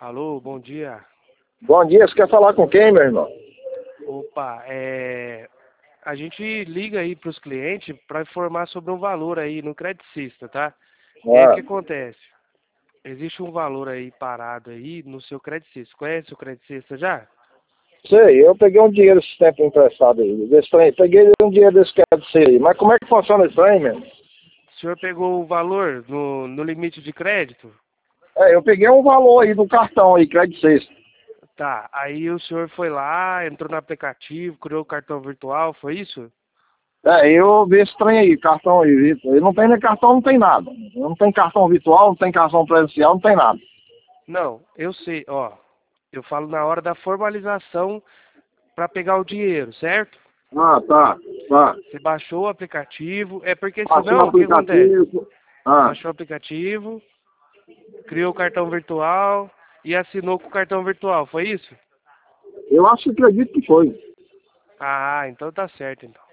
Alô, bom dia. Bom dia, você quer falar com quem, meu irmão? Opa, a gente liga aí para os clientes para informar sobre um valor aí no Credicista, tá? E aí o Ah, que acontece? Existe um valor aí parado aí no seu Credicista. Conhece o Credicista já? sei, eu peguei um dinheiro esse tempo emprestado aí, desse trem, peguei um dinheiro desse que é de ser aí, mas como é que funciona esse trem, meu? O senhor pegou o valor no limite de crédito? Eu peguei um valor aí do cartão aí, crédito sexto. Tá, aí o senhor foi lá, entrou no aplicativo, criou o cartão virtual, foi isso? Eu vi esse trem aí, cartão aí, Vitor. Não tem nem cartão, não tem nada. Não tem cartão virtual, não tem cartão presencial, não tem nada. Não, eu sei, ó. Eu falo na hora da formalização para pegar o dinheiro, certo? Ah, tá, tá. Você baixou o aplicativo, é porque Passei o senão, o que acontece? aplicativo. Ah, Baixou o aplicativo, criou o cartão virtual e assinou com o cartão virtual, foi isso? eu acho que acredito que foi. Ah, então tá certo, então.